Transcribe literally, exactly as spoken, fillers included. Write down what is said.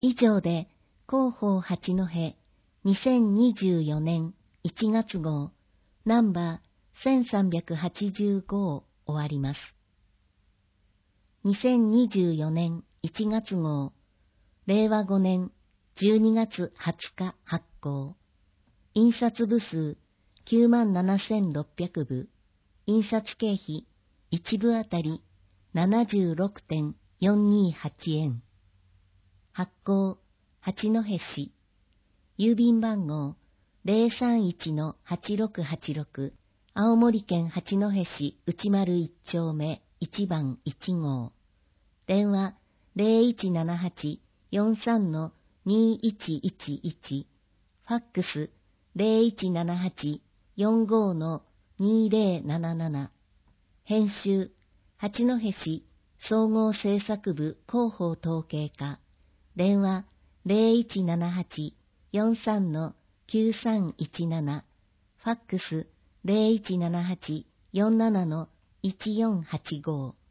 以上で広報八戸にせんにじゅうよねんいちがつ号ナンバーせんさんびゃくはちじゅうごを終わります。にせんにじゅうよねんいちがつ号れいわごねんじゅうにがつはつか発行。印刷部数きゅうまんななせんろっぴゃくぶ、印刷経費いちぶあたり ななじゅうろくてんよんにはち 円。発行八戸市。郵便番号 ゼロさんいちのはちろくはちろく、青森県八戸市内丸一丁目いちばんいち号。電話 ゼロいちななはちよんさんのにいちいちいち、ファックス ゼロいちななはちよんごのにぜろなななな、編集八戸市総合政策部広報統計課、電話 ゼロいちななはちよんさんのきゅうさんいちなな、ファックス ゼロいちななはちよんななのいちよんはちご。